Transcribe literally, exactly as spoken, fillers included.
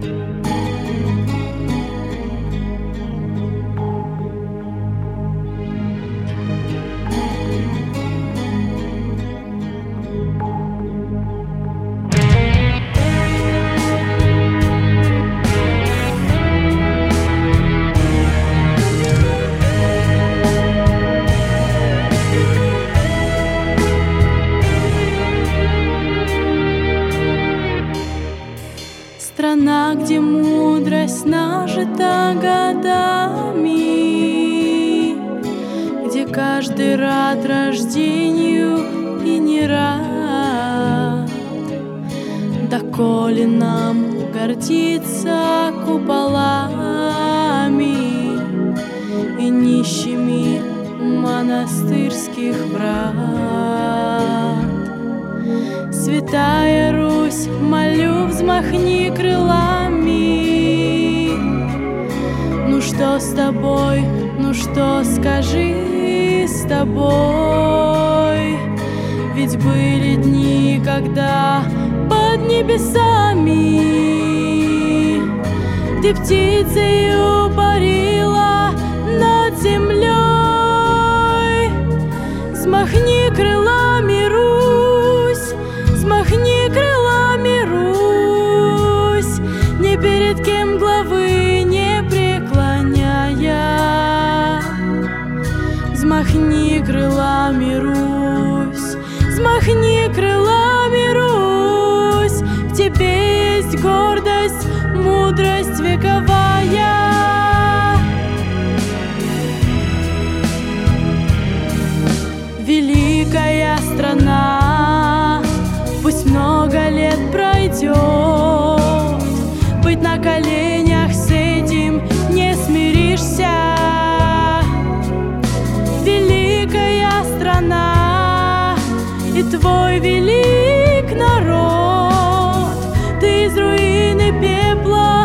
Страна, где мудрость нажита годами, где каждый рад рождению и не рад. Доколе нам гордиться куполами и нищими монастырских врат. Святая Русь, молю, взмахни крылами. Ну что с тобой, ну что скажи с тобой? Ведь были дни, когда под небесами ты птицею парила над землей. Взмахни крылами, Русь, взмахни крылами, Русь, ни перед кем главы не преклоняя. Взмахни крылами, Русь, взмахни крылами, Русь, в тебе есть гордость, мудрость вековая. Великая страна, пусть много лет пройдет, быть на коленях с этим не смиришься. Великая страна и твой велик народ, ты из руины пепла